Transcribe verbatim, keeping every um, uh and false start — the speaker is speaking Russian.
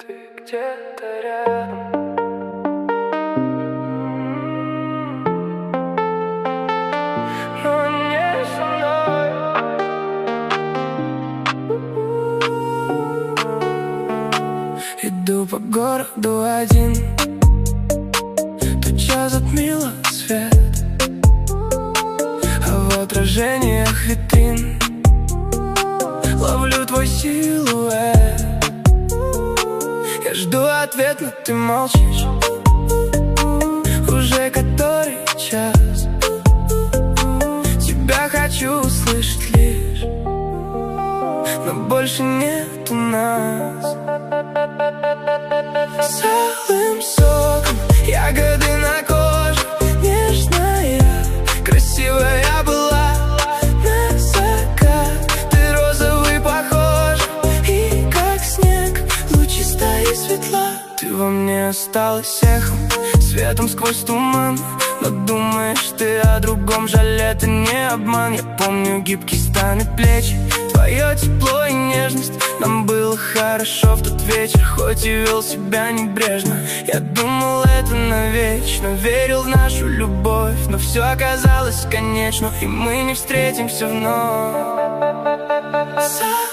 Ты где-то рядом, но не со мной. Иду по городу один, туча затмила свет, а в отражениях витрин ловлю твой силуэт. Я жду ответ, но ты молчишь. Уже который час тебя хочу услышать лишь, но больше нету нас. С алым соком, ягоды на коже, нежная, красивая была на закат. Ты розовый похожа, и как снег, лучистая и светла. Ты во мне осталась эхом, светом сквозь туман. Но думаешь ты о другом, жаль, это не обман. Я помню гибкий стан и плечи, твое тепло и нежность. Нам было хорошо в тот вечер, хоть и вел себя небрежно. Я думал, это навечно, верил в нашу любовь, но все оказалось конечно, и мы не встретимся вновь.